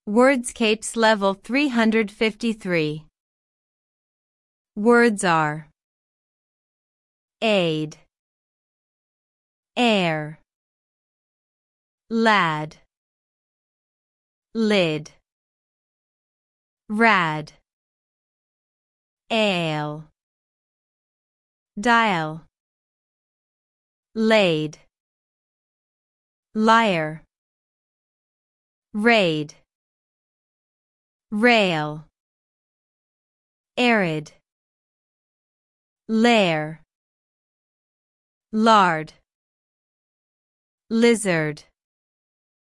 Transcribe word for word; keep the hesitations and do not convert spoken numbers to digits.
Wordscapes Level three hundred fifty-three. Words are aid, air, lad, lid, rad, ale, dial, laid, liar, raid, rail, arid, lair, lard, lizard.